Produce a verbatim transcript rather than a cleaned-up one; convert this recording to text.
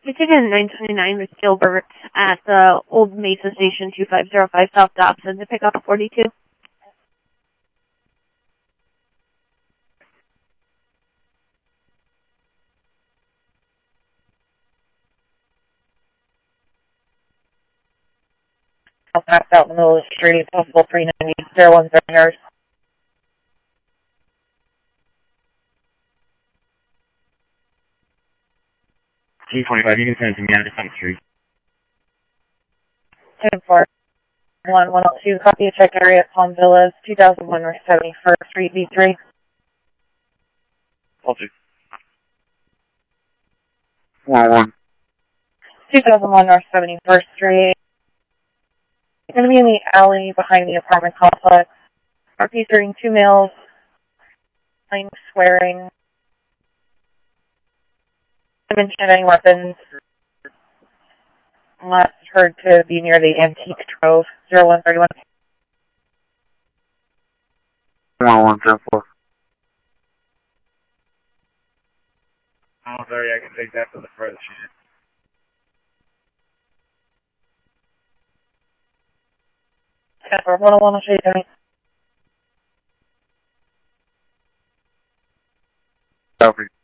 Michigan nine twenty-nine with Gilbert at the Old Mesa Station two five zero five South Dobson to pick up a forty-two. I'll pass out in the middle of the street, possible three ninety, zero one zero yards. G twenty-five, you can send it to me on Defense Street. ten four one one oh two, copy a check area at Palm Villas, two thousand one North seventy-first Street, B three. I'll do. one one. two thousand one North seventy-first Street. It's going to be in the alley behind the apartment complex. Are featuring two males, swearing, haven't mentioned any weapons. Last heard to be near the Antique Trove, zero one three one. one one zero four. Oh, sorry, I can take that for the first sheet. ten four one oh one, I'll show you Tony. Copy.